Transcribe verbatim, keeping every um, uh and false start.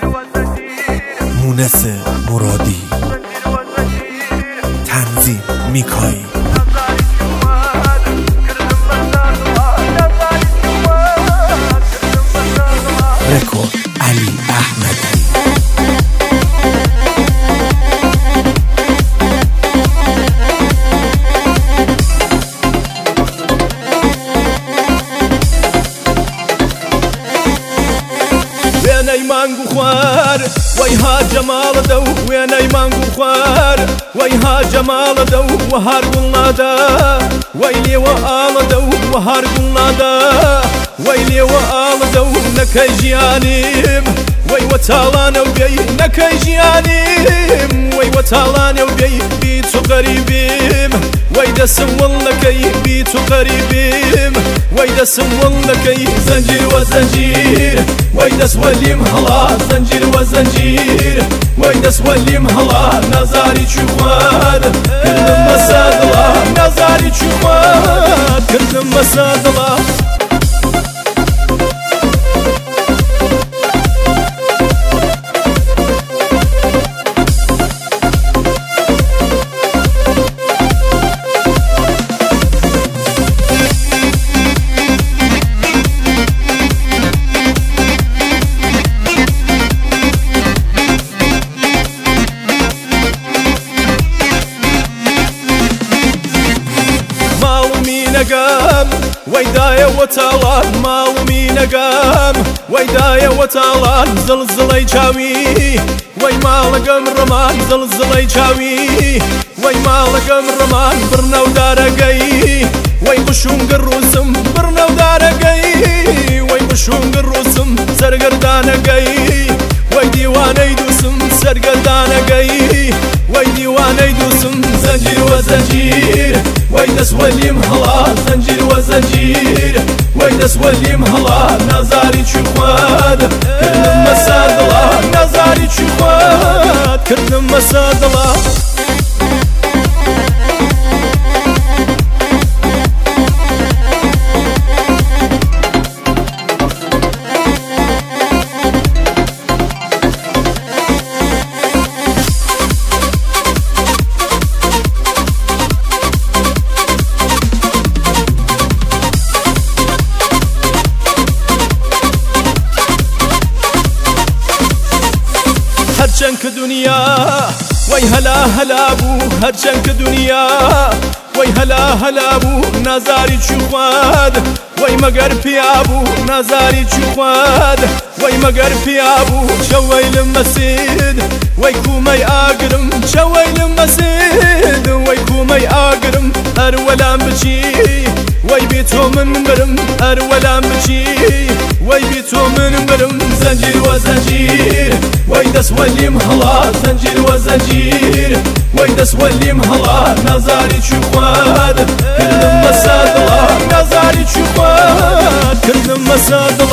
مونس مرادی، تنظیم میکایی، رکورد علی احمدی. ويني مانگو خوار ويها جمال دو، ويني مانگو خوار ويها جمال دو، وهار قلنا دا ويلي وآل دو، وهار قلنا دا ويلي وآل دو. نكي جيانيم وي وتالان وبي، نكي جيانيم وي وتالان وبي، بيتو قريبيم ويدا سمول لكي، بيتو قريبيم ويدا سمول لكي. زنجير وزنجير ويدا سولي مهلا، زنجير وزنجير ويدا سولي مهلا. نزاري تشوفاد كل مسادلا، نزاري تشوفاد كل مسادلا. قام ويدايا وتالان، ماو مين قام ويدايا وتالان. زلزلي جاوي وي مال قم رمان، زلزلي جاوي وي مال قم رمان. برناو دارقي وي بشون قروسم، برناو دارقي وي بشون قروسم. سرقردانقي وي ديواني دوسم، سرقردانقي وي ديواني دوسم. زنجير وزنجير ويدا سولي مهلا، زنجير وزنجير ويدا سولي مهلا. نزاري تشوفاد كل مسادلا، نزاري تشوفاد كل مسادلا. هرچنك دنيا وي هلا هلا بو، هرچنك دنيا وي هلا هلا بو. نزاري تشوفاد وي مقر بيابو، نزاري تشوفاد وي مقر بيابو. شوي المسيد وي كومي اقرم، شوي المسيد وي كومي اقرم. ارولا بشي وي بيتو من برم، ارولا بشي وي بيتو من برم. زنجير وزنجير ويدا سولي مهلا، زنجير وزنجير ويدا سولي مهلا. نزاري تشوفاد كل مسادلا، نزاري تشوفاد كل مسادلا.